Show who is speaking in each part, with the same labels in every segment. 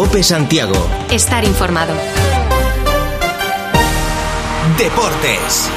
Speaker 1: COPE Santiago.
Speaker 2: Estar informado.
Speaker 1: Deportes.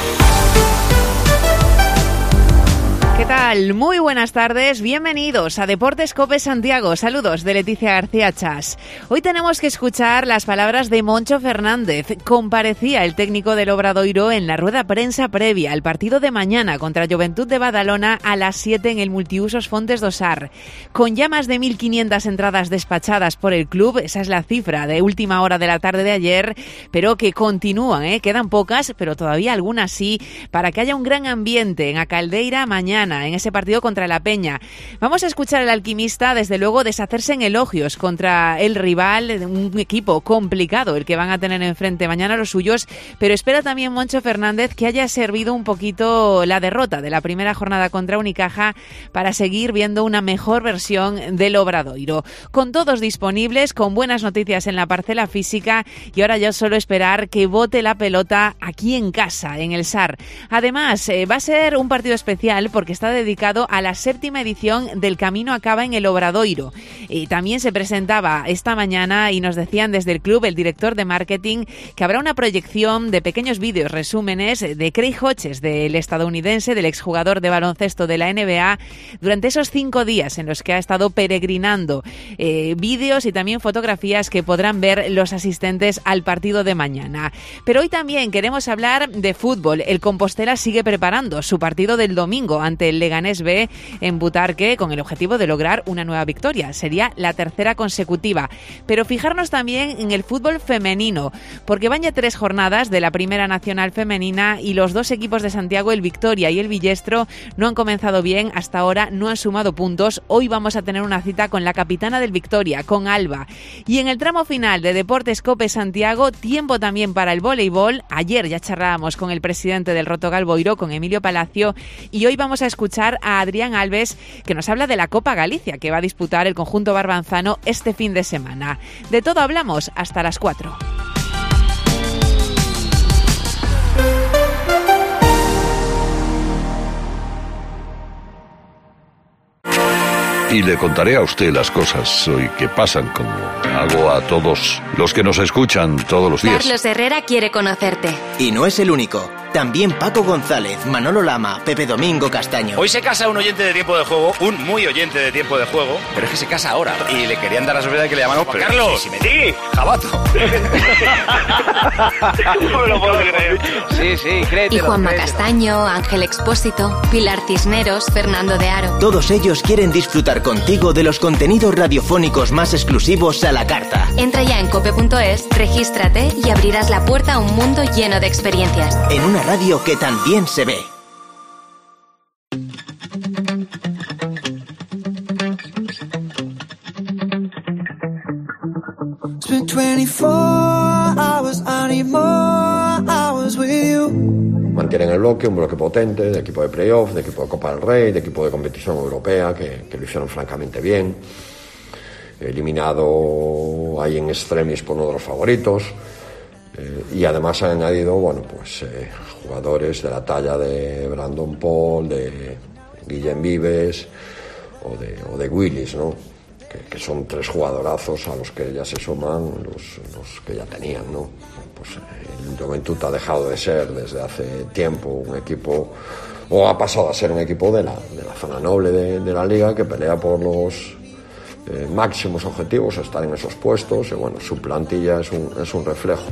Speaker 3: ¿Qué tal? Muy buenas tardes, bienvenidos a Deportes COPE Santiago. Saludos de Leticia García Chas. Hoy tenemos que escuchar las palabras de Moncho Fernández. Comparecía el técnico del Obradoiro en la rueda prensa previa al partido de mañana contra Joventut de Badalona a las 7 en el Multiusos Fontes do Sar. Con ya más de 1.500 entradas despachadas por el club, esa es la cifra de última hora de la tarde de ayer, pero que continúan, quedan pocas, pero todavía algunas sí, para que haya un gran ambiente en A Caldeira mañana, en ese partido contra la Peña. Vamos a escuchar al alquimista, desde luego, deshacerse en elogios contra el rival, un equipo complicado el que van a tener enfrente mañana los suyos, pero espera también Moncho Fernández que haya servido un poquito la derrota de la primera jornada contra Unicaja para seguir viendo una mejor versión del Obradoiro. Con todos disponibles, con buenas noticias en la parcela física y ahora ya solo esperar que bote la pelota aquí en casa, en el SAR. Además, va a ser un partido especial porque está dedicado a la 7ª edición del Camino Acaba en el Obradoiro. También se presentaba esta mañana y nos decían desde el club, el director de marketing, que habrá una proyección de pequeños vídeos, resúmenes de Craig Hodges, del estadounidense, del exjugador de baloncesto de la NBA, durante esos 5 días en los que ha estado peregrinando. Vídeos y también fotografías que podrán ver los asistentes al partido de mañana. Pero hoy también queremos hablar de fútbol. El Compostela sigue preparando su partido del domingo ante el Leganés B en Butarque con el objetivo de lograr una nueva victoria. Sería la 3ª consecutiva. Pero fijarnos también en el fútbol femenino, porque van ya 3 jornadas de la Primera Nacional Femenina y los 2 equipos de Santiago, el Victoria y el Villestro, no han comenzado bien. Hasta ahora no han sumado puntos. Hoy vamos a tener una cita con la capitana del Victoria, con Alba. Y en el tramo final de Deportes COPE Santiago, tiempo también para el voleibol. Ayer ya charlábamos con el presidente del Rotogal Boiro, con Emilio Palacio, y hoy vamos a escuchar a Adrián Alves, que nos habla de la Copa Galicia, que va a disputar el conjunto barbanzano este fin de semana. De todo hablamos hasta las 4.
Speaker 4: Y le contaré a usted las cosas hoy que pasan, como hago a todos los que nos escuchan todos los días.
Speaker 2: Carlos Herrera quiere conocerte.
Speaker 1: Y no es el único. También Paco González, Manolo Lama, Pepe Domingo Castaño.
Speaker 5: Hoy se casa un oyente de Tiempo de Juego, un muy oyente de Tiempo de Juego, pero es que se casa ahora. Y le querían dar la sorpresa de que le llamaron Juan Carlos. ¡Sí, Jabato!
Speaker 6: No lo puedo creer.
Speaker 5: Sí, créetelo.
Speaker 2: Y Juanma Castaño, Ángel Expósito, Pilar Cisneros, Fernando de Aro.
Speaker 1: Todos ellos quieren disfrutar contigo de los contenidos radiofónicos más exclusivos a la carta.
Speaker 2: Entra ya en cope.es, regístrate y abrirás la puerta a un mundo lleno de experiencias.
Speaker 1: En una radio que también se ve.
Speaker 7: Mantienen el bloque, un bloque potente, de equipo de playoff, de equipo de Copa del Rey, de equipo de competición europea, que lo hicieron francamente bien. Eliminado ahí en extremis por uno de los favoritos. Y además han añadido, jugadores de la talla de Brandon Paul, de Guillem Vives o de Willis, ¿no? Que son 3 jugadorazos a los que ya se suman los que ya tenían, ¿no? Pues el Joventut ha dejado de ser desde hace tiempo un equipo, o ha pasado a ser un equipo de la zona noble de la liga, que pelea por los máximos objetivos, estar en esos puestos, y su plantilla es un reflejo.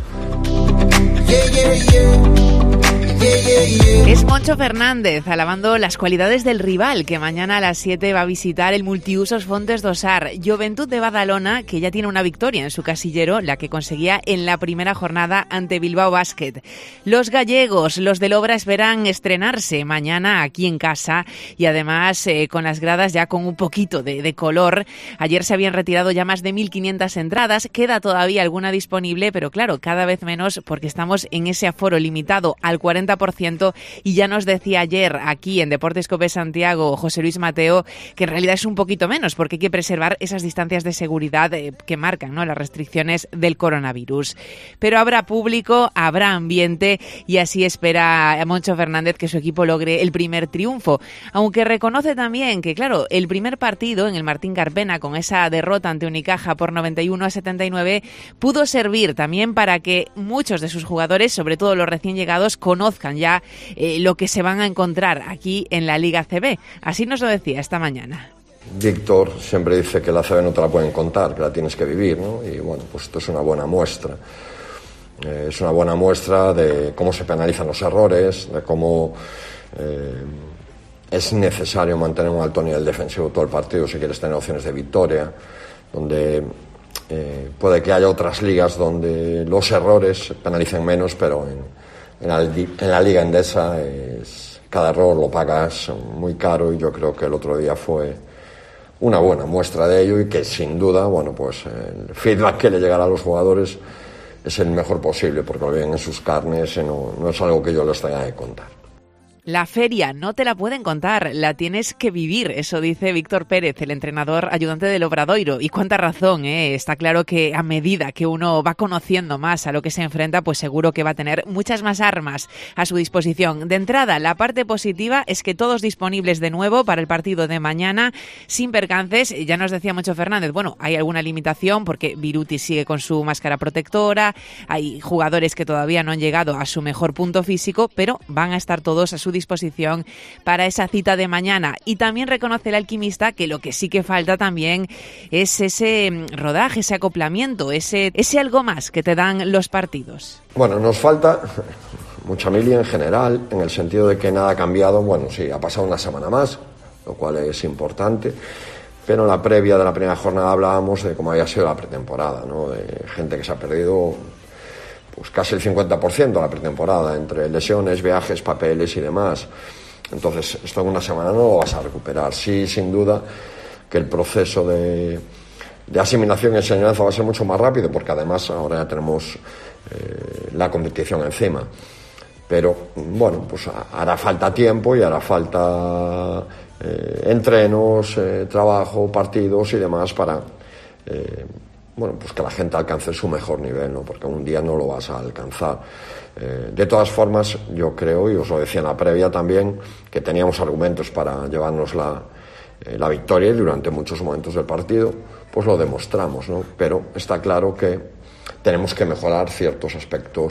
Speaker 3: Es Moncho Fernández alabando las cualidades del rival, que mañana a las 7 va a visitar el Multiusos Fontes do Sar. Joventut de Badalona, que ya tiene una victoria en su casillero, la que conseguía en la primera jornada ante Bilbao Basket. Los gallegos, los del Obra, esperan estrenarse mañana aquí en casa y además con las gradas ya con un poquito de color. Ayer se habían retirado ya más de 1.500 entradas, queda todavía alguna disponible, pero claro, cada vez menos porque estamos en ese aforo limitado al 40%. 80%, y ya nos decía ayer aquí en Deportes COPE Santiago José Luis Mateo que en realidad es un poquito menos porque hay que preservar esas distancias de seguridad que marcan, ¿no?, las restricciones del coronavirus. Pero habrá público, habrá ambiente y así espera a Moncho Fernández que su equipo logre el primer triunfo, aunque reconoce también que, claro, el primer partido en el Martín Carpena con esa derrota ante Unicaja por 91-79 pudo servir también para que muchos de sus jugadores, sobre todo los recién llegados, conozcan ya lo que se van a encontrar aquí en la Liga CB. Así nos lo decía esta mañana.
Speaker 7: Víctor siempre dice que la CB no te la pueden contar, que la tienes que vivir, ¿no? Y bueno, pues esto es una buena muestra. Es una buena muestra de cómo se penalizan los errores, de cómo es necesario mantener un alto nivel defensivo todo el partido si quieres tener opciones de victoria, donde puede que haya otras ligas donde los errores penalicen menos, pero en la Liga Endesa cada error lo pagas muy caro, y yo creo que el otro día fue una buena muestra de ello, y que sin duda, bueno, pues el feedback que le llegará a los jugadores es el mejor posible, porque lo ven en sus carnes, no es algo que yo les tenga que contar.
Speaker 3: La feria no te la pueden contar, la tienes que vivir, eso dice Víctor Pérez, el entrenador ayudante del Obradoiro. Y cuánta razón, ¿eh? Está claro que a medida que uno va conociendo más a lo que se enfrenta, pues seguro que va a tener muchas más armas a su disposición. De entrada, la parte positiva es que todos disponibles de nuevo para el partido de mañana, sin percances. Ya nos decía Moncho Fernández, bueno, hay alguna limitación porque Viruti sigue con su máscara protectora, hay jugadores que todavía no han llegado a su mejor punto físico, pero van a estar todos a su disposición para esa cita de mañana. Y también reconoce el alquimista que lo que sí que falta también es ese rodaje, ese acoplamiento, ese algo más que te dan los partidos.
Speaker 7: Bueno, nos falta mucha mili en general, en el sentido de que nada ha cambiado. Bueno, sí, ha pasado una semana más, lo cual es importante, pero en la previa de la primera jornada hablábamos de cómo había sido la pretemporada, ¿no? De gente que se ha perdido pues casi el 50% de la pretemporada, entre lesiones, viajes, papeles y demás. Entonces, esto en una semana no lo vas a recuperar. Sí, sin duda, que el proceso de asimilación y enseñanza va a ser mucho más rápido, porque además ahora ya tenemos la competición encima. Pero, bueno, pues hará falta tiempo y hará falta entrenos, trabajo, partidos y demás para bueno, pues que la gente alcance su mejor nivel, ¿no? Porque un día no lo vas a alcanzar. De todas formas, yo creo, y os lo decía en la previa también, que teníamos argumentos para llevarnos la victoria, y durante muchos momentos del partido pues lo demostramos, ¿no? Pero está claro que tenemos que mejorar ciertos aspectos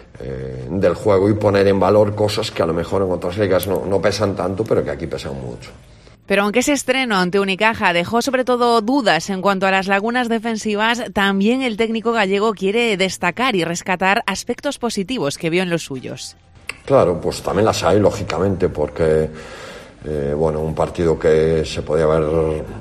Speaker 7: del juego y poner en valor cosas que a lo mejor en otras ligas no pesan tanto, pero que aquí pesan mucho.
Speaker 3: Pero aunque ese estreno ante Unicaja dejó sobre todo dudas en cuanto a las lagunas defensivas, también el técnico gallego quiere destacar y rescatar aspectos positivos que vio en los suyos.
Speaker 7: Claro, pues también las hay, lógicamente, porque bueno, un partido que se podía haber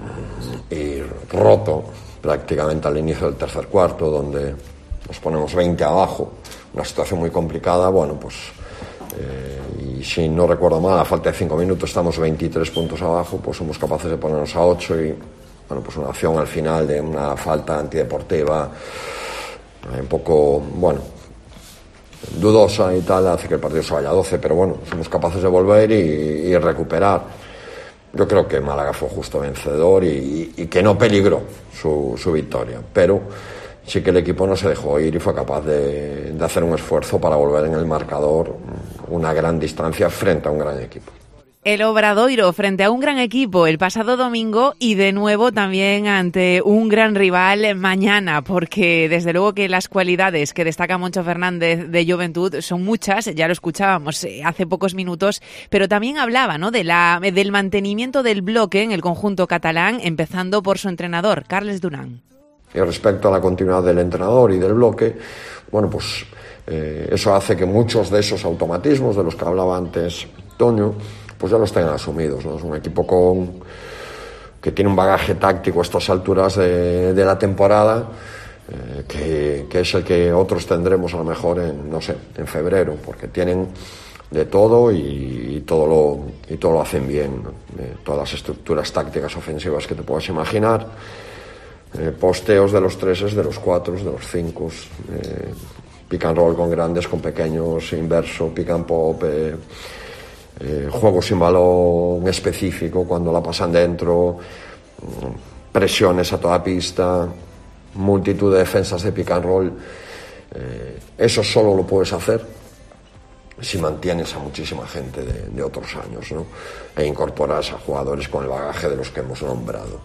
Speaker 7: roto prácticamente al inicio del tercer cuarto, donde nos ponemos 20 abajo, una situación muy complicada, bueno, pues y si no recuerdo mal, a falta de 5 minutos estamos 23 puntos abajo, pues somos capaces de ponernos a 8 y, bueno, pues una acción al final de una falta antideportiva un poco, bueno, dudosa y tal, hace que el partido se vaya a 12, pero bueno, somos capaces de volver y recuperar. Yo creo que Málaga fue justo vencedor y que no peligró su victoria, pero sí que el equipo no se dejó ir y fue capaz de hacer un esfuerzo para volver en el marcador una gran distancia frente a un gran equipo.
Speaker 3: El Obradoiro frente a un gran equipo el pasado domingo y de nuevo también ante un gran rival mañana, porque desde luego que las cualidades que destaca Moncho Fernández de Juventud son muchas, ya lo escuchábamos hace pocos minutos, pero también hablaba, ¿no?, del mantenimiento del bloque en el conjunto catalán, empezando por su entrenador, Carles Durán.
Speaker 7: Y respecto a la continuidad del entrenador y del bloque, bueno, pues eso hace que muchos de esos automatismos de los que hablaba antes Toño, pues ya los tengan asumidos, ¿no? Es un equipo que tiene un bagaje táctico a estas alturas de la temporada, que es el que otros tendremos a lo mejor en febrero, porque tienen de todo y todo lo hacen bien, ¿no? Todas las estructuras tácticas ofensivas que te puedas imaginar, posteos de los 3, de los 4, de los 5, pick and roll con grandes, con pequeños, inverso, pick and pop, juego sin balón específico cuando la pasan dentro, presiones a toda pista, multitud de defensas de pick and roll. Eso solo lo puedes hacer si mantienes a muchísima gente de otros años, ¿no? E incorporas a jugadores con el bagaje de los que hemos nombrado.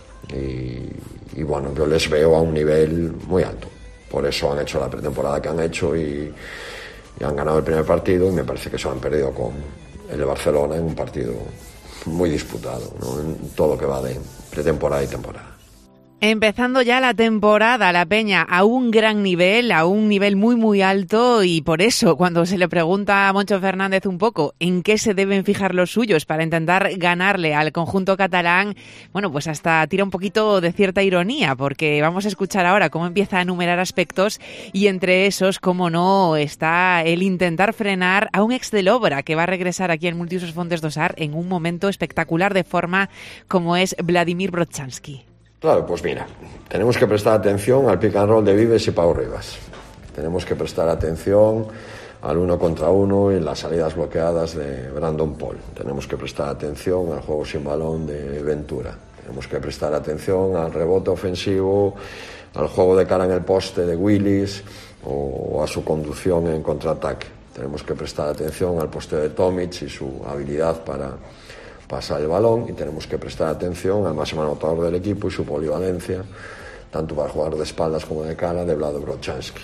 Speaker 7: Y bueno, yo les veo a un nivel muy alto. Por eso han hecho la pretemporada que han hecho y han ganado el primer partido, y me parece que se lo han perdido con el Barcelona en un partido muy disputado, ¿no? En todo lo que va de pretemporada y temporada.
Speaker 3: Empezando ya la temporada, la Peña a un gran nivel, a un nivel muy muy alto, y por eso cuando se le pregunta a Moncho Fernández un poco en qué se deben fijar los suyos para intentar ganarle al conjunto catalán, bueno, pues hasta tira un poquito de cierta ironía, porque vamos a escuchar ahora cómo empieza a enumerar aspectos, y entre esos, cómo no, está el intentar frenar a un ex del Obra que va a regresar aquí en Multiusos Fontes d'Ossar en un momento espectacular de forma, como es Vladimir Brochanski.
Speaker 7: Claro, pues mira, tenemos que prestar atención al pick and roll de Vives y Pau Ribas. Tenemos que prestar atención al 1 contra 1 y las salidas bloqueadas de Brandon Paul. Tenemos que prestar atención al juego sin balón de Ventura. Tenemos que prestar atención al rebote ofensivo, al juego de cara en el poste de Willis o a su conducción en contraataque. Tenemos que prestar atención al posteo de Tomic y su habilidad para pasar el balón, y tenemos que prestar atención al máximo anotador del equipo y su polivalencia, tanto para jugar de espaldas como de cara, de Vlado Brochanski.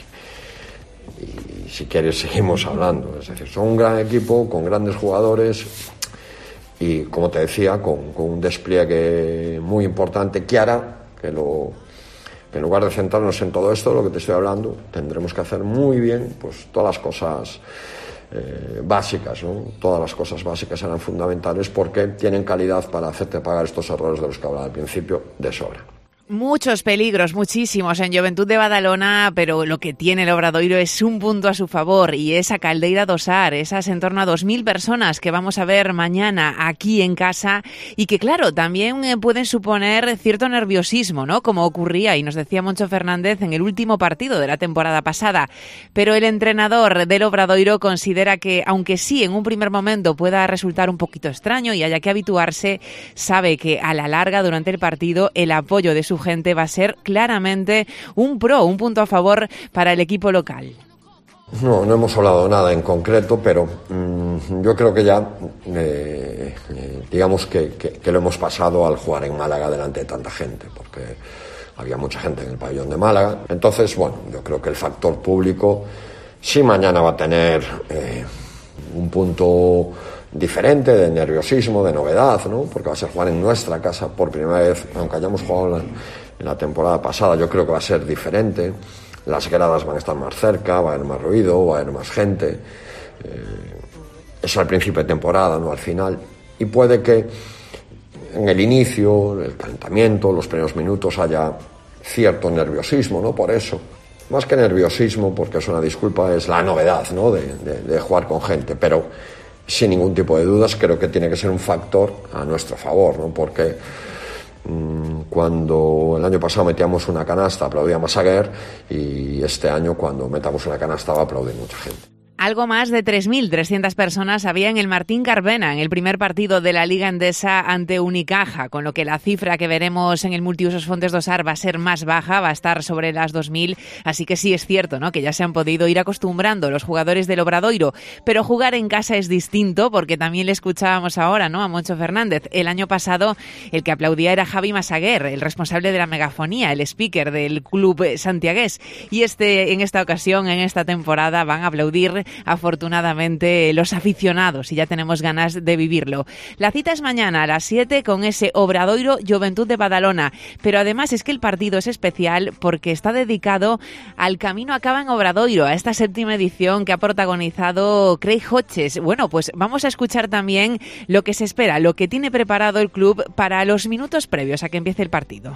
Speaker 7: Y si quieres seguimos hablando, es decir, son un gran equipo con grandes jugadores y, como te decía, con un despliegue muy importante que hará que en lugar de centrarnos en todo esto, lo que te estoy hablando, tendremos que hacer muy bien pues todas las cosas básicas, ¿no? Todas las cosas básicas serán fundamentales porque tienen calidad para hacerte pagar estos errores de los que hablaba al principio de sobra.
Speaker 3: Muchos peligros, muchísimos en Joventut de Badalona, pero lo que tiene el Obradoiro es un punto a su favor, y esa Caldeira d'Ossar, esas en torno a 2.000 personas que vamos a ver mañana aquí en casa, y que claro, también pueden suponer cierto nerviosismo, ¿no? Como ocurría, y nos decía Moncho Fernández, en el último partido de la temporada pasada. Pero el entrenador del Obradoiro considera que, aunque sí en un primer momento pueda resultar un poquito extraño y haya que habituarse, sabe que a la larga, durante el partido, el apoyo de su gente va a ser claramente un punto a favor para el equipo local.
Speaker 7: No hemos hablado nada en concreto, pero yo creo que ya digamos que lo hemos pasado al jugar en Málaga delante de tanta gente, porque había mucha gente en el pabellón de Málaga. Entonces, bueno, yo creo que el factor público sí mañana va a tener un punto diferente de nerviosismo, de novedad, ¿no? Porque va a ser jugar en nuestra casa por primera vez, aunque hayamos jugado en la temporada pasada. Yo creo que va a ser diferente. Las gradas van a estar más cerca, va a haber más ruido, va a haber más gente. Es al principio de temporada, no al final. Y puede que en el inicio, el calentamiento, los primeros minutos haya cierto nerviosismo, ¿no? Por eso. Más que nerviosismo, porque es una disculpa, es la novedad, ¿no? De jugar con gente. Pero sin ningún tipo de dudas, creo que tiene que ser un factor a nuestro favor, ¿no? Porque cuando el año pasado metíamos una canasta aplaudía Massaguer, y este año cuando metamos una canasta va a aplaudir mucha gente.
Speaker 3: Algo más de 3.300 personas había en el Martín Carpena en el primer partido de la Liga Endesa ante Unicaja, con lo que la cifra que veremos en el Multiusos Fontes d'Ossar va a ser más baja, va a estar sobre las 2.000, así que sí es cierto, ¿no?, que ya se han podido ir acostumbrando los jugadores del Obradoiro, pero jugar en casa es distinto, porque también le escuchábamos ahora, ¿no?, a Moncho Fernández. El año pasado el que aplaudía era Javi Massaguer, el responsable de la megafonía, el speaker del club santiagués, y en esta ocasión, en esta temporada, van a aplaudir afortunadamente los aficionados, y ya tenemos ganas de vivirlo. La cita es mañana a las 7 con ese Obradoiro Joventut de Badalona, pero además es que el partido es especial porque está dedicado al Camino Acaba en Obradoiro, a esta 7ª edición que ha protagonizado Craig Hodges. Bueno, pues vamos a escuchar también lo que se espera, lo que tiene preparado el club para los minutos previos a que empiece el partido.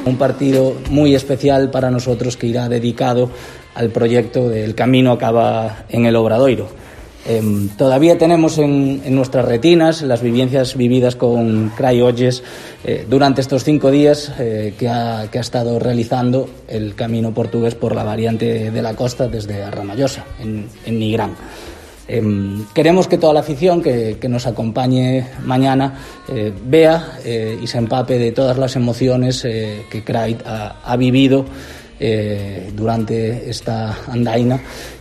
Speaker 8: Un partido muy especial para nosotros que irá dedicado al proyecto del Camino Acaba en el Obradoiro. Todavía tenemos en nuestras retinas las vivencias vividas con Craig Hodges durante estos 5 días que ha estado realizando el camino portugués por la variante de la costa desde Ramallosa, en Nigrán. Queremos que toda la afición que nos acompañe mañana vea y se empape de todas las emociones que Craig ha vivido durante esta andaina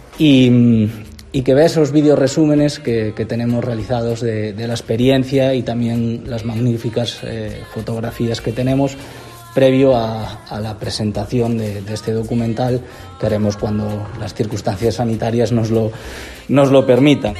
Speaker 8: y que vea esos vídeos resúmenes que tenemos realizados de la experiencia y también las magníficas fotografías que tenemos previo a la presentación de este documental que haremos cuando las circunstancias sanitarias nos lo permitan.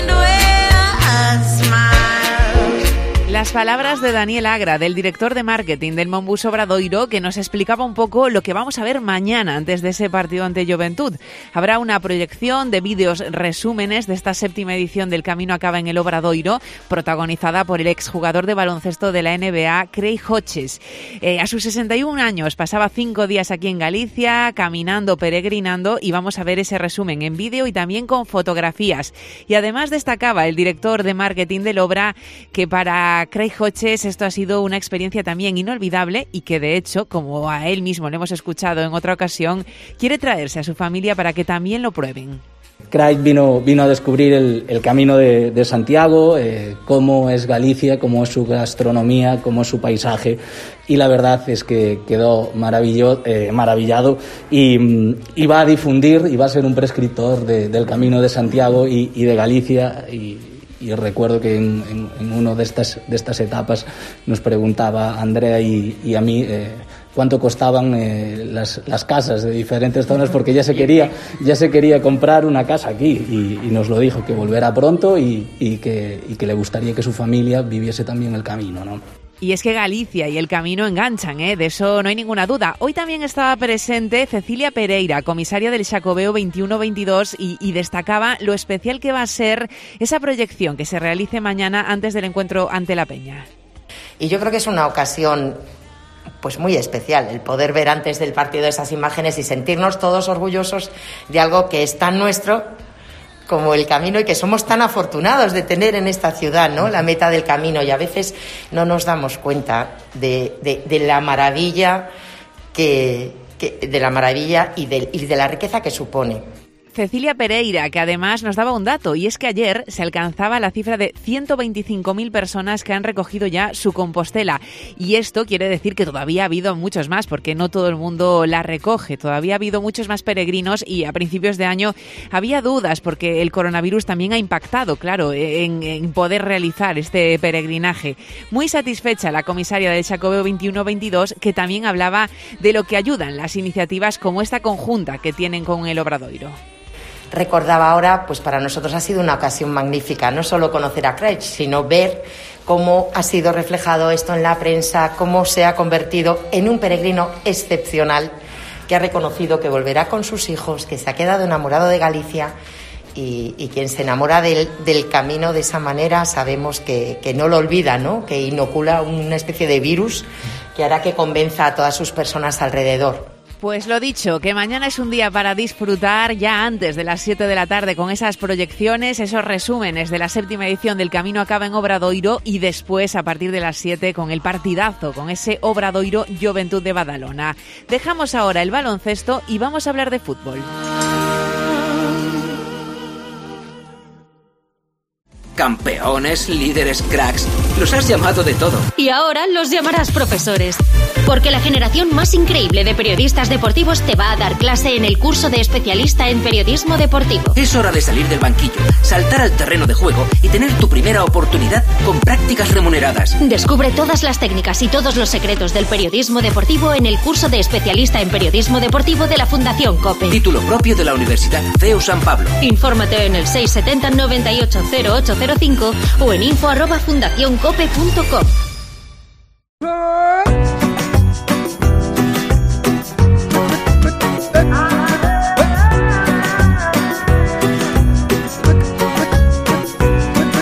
Speaker 3: Las palabras de Daniel Agra, del director de marketing del Monbus Obradoiro, que nos explicaba un poco lo que vamos a ver mañana antes de ese partido ante Juventud. Habrá una proyección de vídeos resúmenes de esta 7ª edición del Camino Acaba en el Obradoiro, protagonizada por el exjugador de baloncesto de la NBA, Craig Hodges. A sus 61 años pasaba 5 días aquí en Galicia, caminando, peregrinando, y vamos a ver ese resumen en vídeo y también con fotografías. Y además destacaba el director de marketing del Obra que para Craig Hodges esto ha sido una experiencia también inolvidable y que de hecho, como a él mismo lo hemos escuchado en otra ocasión, quiere traerse a su familia para que también lo prueben.
Speaker 8: Craig vino a descubrir el camino de Santiago, cómo es Galicia, cómo es su gastronomía, cómo es su paisaje, y la verdad es que quedó maravillado y va a difundir y va a ser un prescriptor del camino de Santiago y de Galicia. Y recuerdo que en una de estas etapas nos preguntaba Andrea y a mí cuánto costaban las casas de diferentes zonas, porque ya se quería comprar una casa aquí y nos lo dijo, que volverá pronto y que le gustaría que su familia viviese también el camino, ¿no?
Speaker 3: Y es que Galicia y el camino enganchan, de eso no hay ninguna duda. Hoy también estaba presente Cecilia Pereira, comisaria del Xacobeo 21-22, y destacaba lo especial que va a ser esa proyección que se realice mañana antes del encuentro ante la Peña.
Speaker 9: Y yo creo que es una ocasión pues muy especial el poder ver antes del partido esas imágenes y sentirnos todos orgullosos de algo que es tan nuestro como el camino y que somos tan afortunados de tener en esta ciudad, ¿no? La meta del camino, y a veces no nos damos cuenta de la maravilla de la maravilla y de la riqueza que supone.
Speaker 3: Cecilia Pereira, que además nos daba un dato, y es que ayer se alcanzaba la cifra de 125.000 personas que han recogido ya su Compostela. Y esto quiere decir que todavía ha habido muchos más, porque no todo el mundo la recoge. Todavía ha habido muchos más peregrinos y a principios de año había dudas, porque el coronavirus también ha impactado, claro, en poder realizar este peregrinaje. Muy satisfecha la comisaria del Xacobeo 21-22, que también hablaba de lo que ayudan las iniciativas como esta conjunta que tienen con el Obradoiro.
Speaker 9: Recordaba ahora, pues para nosotros ha sido una ocasión magnífica, no solo conocer a Craig, sino ver cómo ha sido reflejado esto en la prensa, cómo se ha convertido en un peregrino excepcional que ha reconocido que volverá con sus hijos, que se ha quedado enamorado de Galicia y quien se enamora del camino de esa manera sabemos que no lo olvida, ¿no? Que inocula una especie de virus que hará que convenza a todas sus personas alrededor.
Speaker 3: Pues lo dicho, que mañana es un día para disfrutar ya antes de las 7 de la tarde con esas proyecciones, esos resúmenes de la 7ª edición del Camino Acaba en Obradoiro, y después a partir de las 7 con el partidazo, con ese Obradoiro Juventud de Badalona. Dejamos ahora el baloncesto y vamos a hablar de fútbol.
Speaker 10: Campeones, líderes, cracks, los has llamado de todo.
Speaker 11: Y ahora los llamarás profesores. Porque la generación más increíble de periodistas deportivos te va a dar clase en el curso de especialista en periodismo deportivo.
Speaker 10: Es hora de salir del banquillo, saltar al terreno de juego y tener tu primera oportunidad con prácticas remuneradas.
Speaker 11: Descubre todas las técnicas y todos los secretos del periodismo deportivo en el curso de especialista en periodismo deportivo de la Fundación COPE.
Speaker 10: Título propio de la Universidad CEU San Pablo.
Speaker 11: Infórmate en el 670 98 0805 o en info@fundacioncope.com.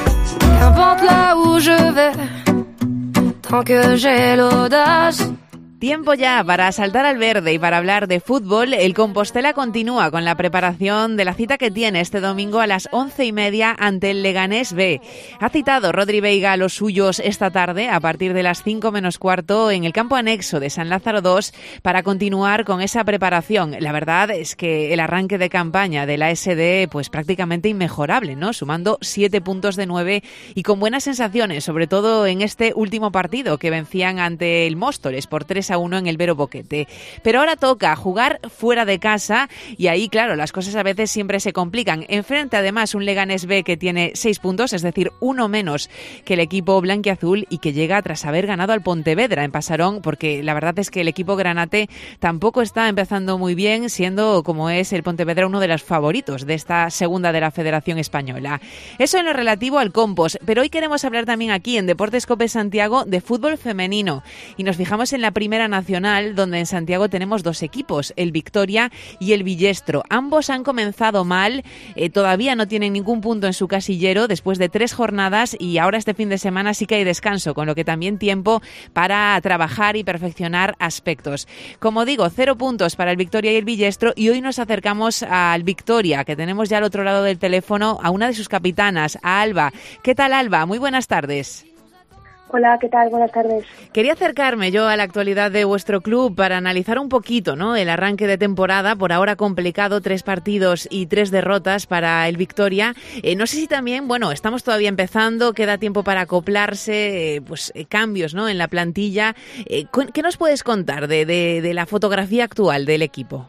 Speaker 12: Tant que j'ai l'audace
Speaker 3: Tiempo ya para saltar al verde y para hablar de fútbol. El Compostela continúa con la preparación de la cita que tiene este domingo a las 11:30 ante el Leganés B. Ha citado Rodri Veiga a los suyos esta tarde a partir de las 5 menos cuarto en el campo anexo de San Lázaro II para continuar con esa preparación. La verdad es que el arranque de campaña de la SD pues prácticamente inmejorable, ¿no? Sumando 7 puntos de 9 y con buenas sensaciones, sobre todo en este último partido que vencían ante el Móstoles por 3-1 en el Vero Boquete. Pero ahora toca jugar fuera de casa y ahí, claro, las cosas a veces siempre se complican. Enfrente, además, un Leganés B que tiene 6 puntos, es decir, uno menos que el equipo blanquiazul y que llega tras haber ganado al Pontevedra en Pasarón, porque la verdad es que el equipo granate tampoco está empezando muy bien, siendo, como es el Pontevedra, uno de los favoritos de esta segunda de la Federación Española. Eso en lo relativo al Compos, pero hoy queremos hablar también aquí en Deportes Cope Santiago de fútbol femenino y nos fijamos en la Primera Nacional, donde en Santiago tenemos 2 equipos, el Victoria y el Villestro. Ambos han comenzado mal, todavía no tienen ningún punto en su casillero después de 3 jornadas y ahora este fin de semana sí que hay descanso, con lo que también tiempo para trabajar y perfeccionar aspectos. Como digo, 0 puntos para el Victoria y el Villestro y hoy nos acercamos al Victoria, que tenemos ya al otro lado del teléfono a una de sus capitanas, a Alba. ¿Qué tal, Alba? Muy buenas tardes.
Speaker 12: Hola, ¿qué tal? Buenas tardes.
Speaker 3: Quería acercarme yo a la actualidad de vuestro club para analizar un poquito, ¿no?, el arranque de temporada, por ahora complicado, 3 partidos y 3 derrotas para el Victoria. No sé si también, bueno, estamos todavía empezando, queda tiempo para acoplarse, cambios, ¿no?, en la plantilla. ¿Qué nos puedes contar de la fotografía actual del equipo?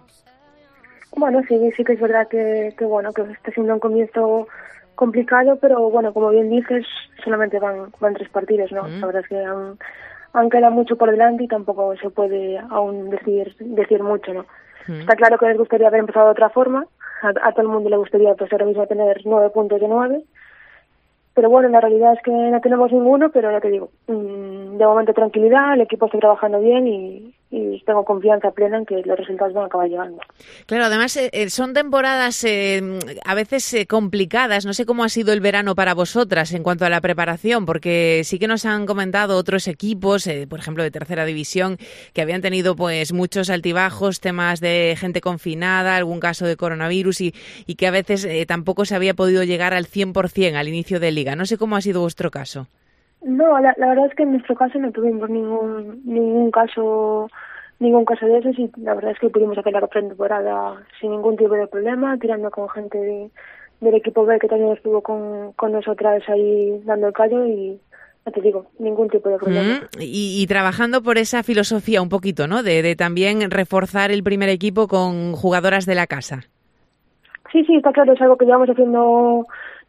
Speaker 12: Bueno, sí que es verdad que está siendo un comienzo complicado, pero bueno, como bien dices, solamente van 3 partidos, ¿no? La verdad es que aún queda mucho por delante y tampoco se puede aún decir mucho, ¿no? Está claro que les gustaría haber empezado de otra forma, a todo el mundo le gustaría pues ahora mismo tener 9 puntos de 9, pero bueno, la realidad es que no tenemos ninguno, pero ya te digo, de momento tranquilidad, el equipo está trabajando bien y tengo confianza plena en que los resultados van a acabar llegando.
Speaker 3: Claro, además son temporadas a veces complicadas. No sé cómo ha sido el verano para vosotras en cuanto a la preparación, porque sí que nos han comentado otros equipos, por ejemplo de tercera división, que habían tenido pues muchos altibajos, temas de gente confinada, algún caso de coronavirus y que a veces tampoco se había podido llegar al 100% al inicio de liga. No sé cómo ha sido vuestro caso.
Speaker 12: No, la verdad es que en nuestro caso no tuvimos ningún caso de esos y la verdad es que pudimos hacer la pretemporada sin ningún tipo de problema, tirando con gente del equipo B que también estuvo con nosotras ahí dando el callo y ya te digo, ningún tipo de problema.
Speaker 3: Y trabajando por esa filosofía un poquito, ¿no? De también reforzar el primer equipo con jugadoras de la casa.
Speaker 12: Sí, está claro, es algo que llevamos haciendo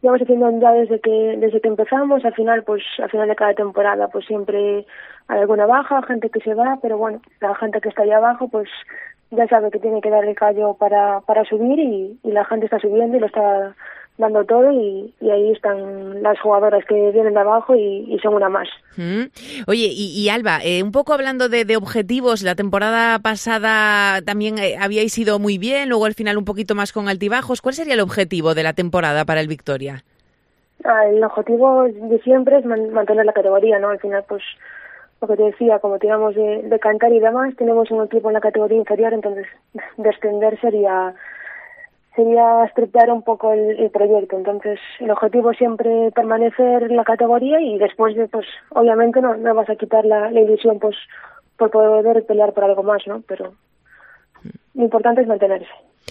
Speaker 12: ya desde que empezamos. Al final de cada temporada pues siempre hay alguna baja, gente que se va, pero bueno, la gente que está allá abajo pues ya sabe que tiene que dar el callo para subir y la gente está subiendo y lo está dando todo y ahí están las jugadoras que vienen de abajo y son una más.
Speaker 3: Oye, y Alba, un poco hablando de objetivos, la temporada pasada también habíais ido muy bien, luego al final un poquito más con altibajos. ¿Cuál sería el objetivo de la temporada para el Victoria?
Speaker 12: El objetivo de siempre es mantener la categoría, ¿no? Al final, pues, lo que te decía, como tiramos de cantar y demás, tenemos un equipo en la categoría inferior, entonces descender sería estropear un poco el proyecto. Entonces el objetivo es siempre permanecer en la categoría y después de, pues obviamente no vas a quitar la ilusión pues por poder pelear por algo más, ¿no? Pero lo importante es mantenerse.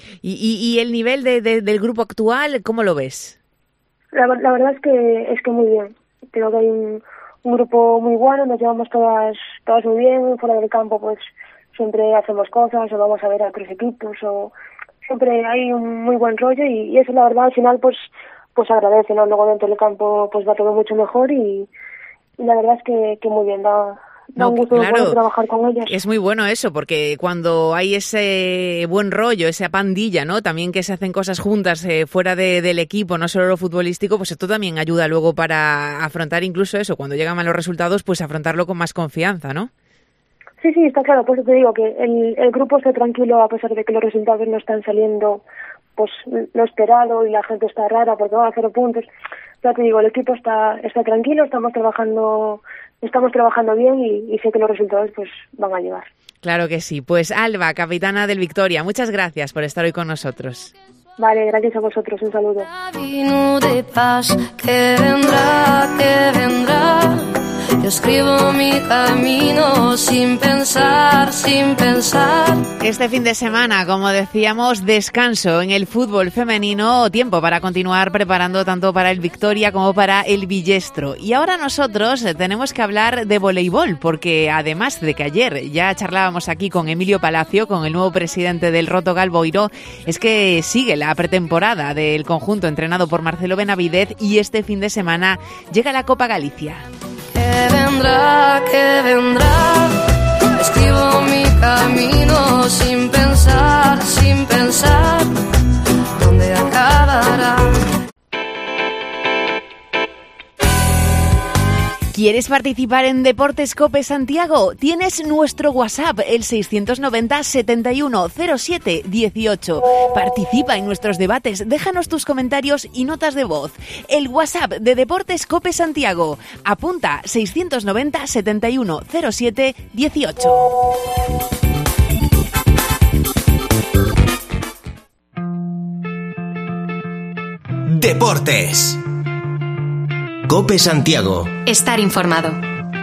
Speaker 3: ¿Y el nivel del grupo actual, cómo lo ves?
Speaker 12: La verdad es que muy bien. Creo que hay un grupo muy bueno, nos llevamos todas muy bien, fuera del campo pues siempre hacemos cosas o vamos a ver a otros equipos o siempre hay un muy buen rollo y eso la verdad al final pues agradece, ¿no? Luego dentro del campo pues va todo mucho mejor y la verdad es que muy bien, da un gusto poder trabajar con ellas.
Speaker 3: Es muy bueno eso, porque cuando hay ese buen rollo, esa pandilla, ¿no? También que se hacen cosas juntas fuera del equipo, no solo lo futbolístico, pues esto también ayuda luego para afrontar incluso eso, cuando llegan malos resultados, pues afrontarlo con más confianza, ¿no?
Speaker 12: Sí, está claro, pues te digo que el grupo está tranquilo a pesar de que los resultados no están saliendo pues lo esperado y la gente está rara porque va a 0 puntos. Ya te digo, el equipo está tranquilo, estamos trabajando bien y sé que los resultados pues van a llegar.
Speaker 3: Claro que sí. Pues Alba, capitana del Victoria, muchas gracias por estar hoy con nosotros.
Speaker 12: Vale, gracias a vosotros, un saludo.
Speaker 13: Camino de paz que vendrá. Yo escribo mi camino sin pensar.
Speaker 3: Este fin de semana, como decíamos, descanso en el fútbol femenino, tiempo para continuar preparando tanto para el Victoria como para el Villestro. Y ahora nosotros tenemos que hablar de voleibol, porque además de que ayer ya charlábamos aquí con Emilio Palacio, con el nuevo presidente del Rotogal Boiro, es que sigue la pretemporada del conjunto entrenado por Marcelo Benavidez y este fin de semana llega la Copa Galicia.
Speaker 13: Que vendrá, escribo mi camino sin pensar, ¿dónde acabará?
Speaker 3: ¿Quieres participar en Deportes Cope Santiago? Tienes nuestro WhatsApp, el 690 71 07 18. Participa en nuestros debates, déjanos tus comentarios y notas de voz. El WhatsApp de Deportes Cope Santiago. Apunta 690 71 07 18.
Speaker 1: Deportes. Cope Santiago.
Speaker 2: Estar informado.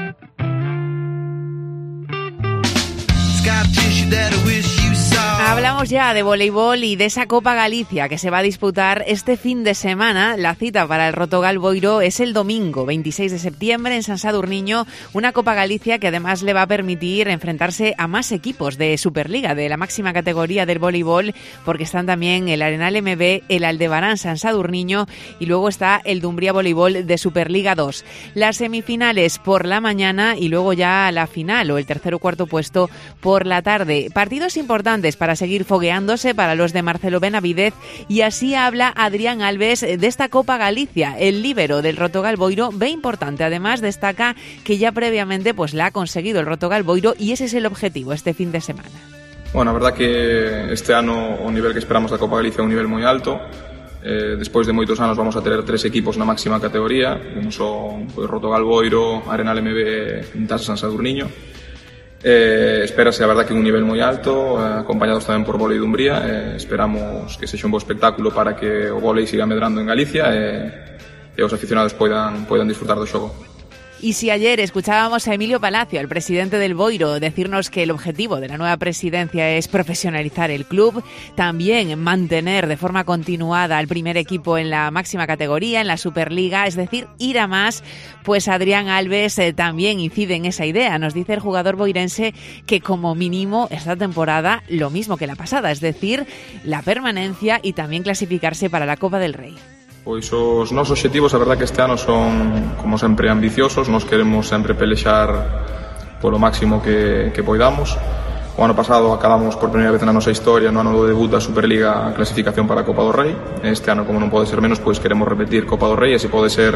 Speaker 3: Hablamos ya de voleibol y de esa Copa Galicia que se va a disputar este fin de semana. La cita para el Rotogal Boiro es el domingo 26 de septiembre en San Sadurniño, una Copa Galicia que además le va a permitir enfrentarse a más equipos de Superliga, de la máxima categoría del voleibol, porque están también el Arenal MB, el Aldebarán San Sadurniño y luego está el Dumbría Voleibol de Superliga 2. Las semifinales por la mañana y luego ya la final o el tercer o cuarto puesto por la tarde. Partidos importantes para seguir fogueándose para los de Marcelo Benavidez, y así habla Adrián Alves de esta Copa Galicia. El líbero del Rotogal Boiro ve importante, además destaca que ya previamente pues la ha conseguido el Rotogal Boiro y ese es el objetivo este fin de semana.
Speaker 14: Bueno, a verdad que este ano o nivel que esperamos da Copa Galicia é un nivel moi alto. Despois de moitos anos vamos a ter 3 equipos na máxima categoría, como son pues, Rotogal Boiro, Arenal MB e Taza San Sadurniño. Espérase a verdad que un nivel moi alto, acompañados tamén por vólei Dumbría. Esperamos que sexa un bo espectáculo para que o vólei siga medrando en Galicia e os aficionados poidan disfrutar do xogo.
Speaker 3: Y si ayer escuchábamos a Emilio Palacio, el presidente del Boiro, decirnos que el objetivo de la nueva presidencia es profesionalizar el club, también mantener de forma continuada al primer equipo en la máxima categoría, en la Superliga, es decir, ir a más, pues Adrián Alves también incide en esa idea. Nos dice el jugador boirense que como mínimo esta temporada lo mismo que la pasada, es decir, la permanencia y también clasificarse para la Copa del Rei.
Speaker 14: Pois os nosos obxectivos, a verdad que este ano son, como sempre, ambiciosos. Nos queremos sempre pelexar polo máximo que poidamos. O ano pasado acabamos por primeira vez na nosa historia, no ano do debut da Superliga, a clasificación para a Copa do Rei. Este ano, como non pode ser menos, pois queremos repetir Copa do Rei, e se pode ser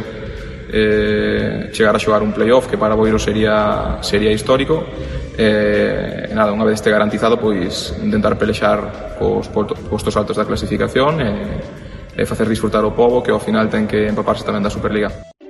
Speaker 14: chegar a xogar un playoff, que para Boiro sería histórico. Nada, unha vez este garantizado, pois intentar pelexar cos postos altos da clasificación e facer disfrutar o pobo, que ao final ten que empaparse tamén da Superliga.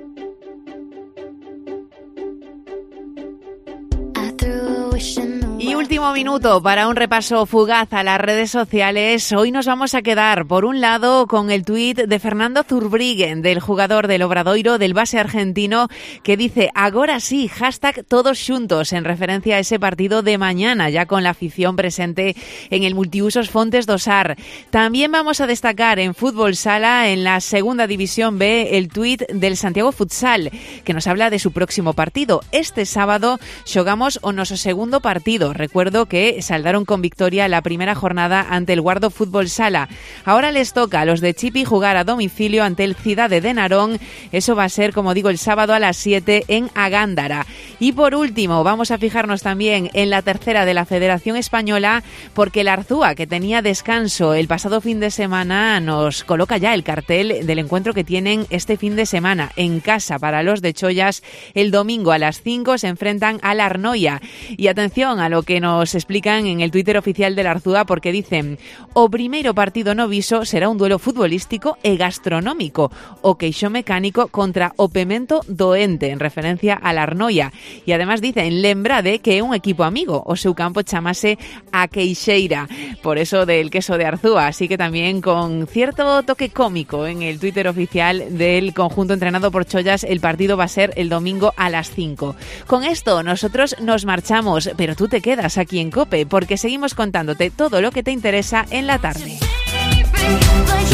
Speaker 3: Y último minuto para un repaso fugaz a las redes sociales. Hoy nos vamos a quedar, por un lado, con el tuit de Fernando Zurbriggen, del jugador del Obradoiro, del base argentino, que dice, agora sí, hashtag todos xuntos, en referencia a ese partido de mañana, ya con la afición presente en el Multiusos Fontes do Sar. También vamos a destacar en Fútbol Sala, en la segunda división B, el tuit del Santiago Futsal, que nos habla de su próximo partido. Este sábado xogamos o noso segundo partido. Recuerdo que saldaron con victoria la primera jornada ante el Guardo Fútbol Sala. Ahora les toca a los de Chipi jugar a domicilio ante el Cidade de Narón. Eso va a ser, como digo, el sábado a las 7 en Agándara. Y por último, vamos a fijarnos también en la tercera de la Federación Española, porque el Arzúa, que tenía descanso el pasado fin de semana, nos coloca ya el cartel del encuentro que tienen este fin de semana en casa para los de Chollas. El domingo a las 5 se enfrentan al Arnoia. Y atención a lo lo que nos explican en el Twitter oficial del Arzúa, porque dicen: o primeiro partido no Viso será un duelo futbolístico e gastronómico, o queixo mecánico contra o Pemento Doente, en referencia a la Arnoia. Y además dicen: lembrade que é un equipo amigo, o seu campo chamase A Queixeira, por eso del queso de Arzúa. Así que también con cierto toque cómico en el Twitter oficial del conjunto entrenado por Chollas, el partido va a ser el domingo a las 5. Con esto nosotros nos marchamos, pero tú te quedas aquí en COPE porque seguimos contándote todo lo que te interesa en la tarde.